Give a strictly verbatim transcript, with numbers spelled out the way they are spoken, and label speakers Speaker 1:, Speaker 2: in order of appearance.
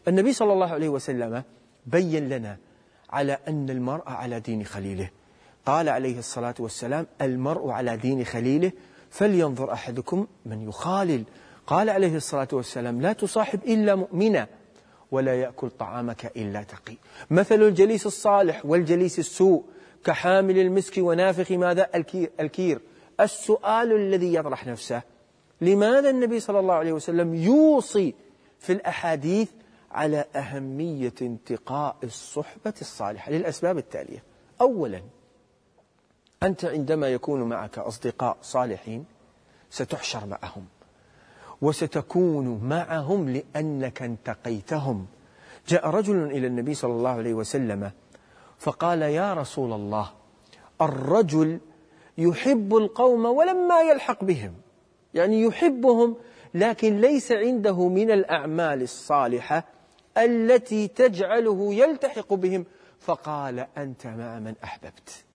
Speaker 1: النبي صلى الله عليه وسلم بين لنا على أن المرء على دين خليله. قال عليه الصلاة والسلام: المرء على دين خليله فلينظر أحدكم من يخالل. قال عليه الصلاة والسلام: لا تصاحب إلا مؤمنا ولا يأكل طعامك إلا تقي. مثل الجليس الصالح والجليس السوء كحامل المسك ونافخ ماذا الكير, الكير. السؤال الذي يطرح نفسه: لماذا النبي صلى الله عليه وسلم يوصي في الأحاديث على أهمية انتقاء الصحبة الصالحة؟ للأسباب التالية: أولا، أنت عندما يكون معك أصدقاء صالحين ستحشر معهم وستكون معهم لأنك انتقيتهم. جاء رجل إلى النبي صلى الله عليه وسلم فقال: يا رسول الله، الرجل يحب القوم ولما يلحق بهم، يعني يحبهم لكن ليس عنده من الأعمال الصالحة التي تجعله يلتحق بهم. فقال: أنت مع من أحببت.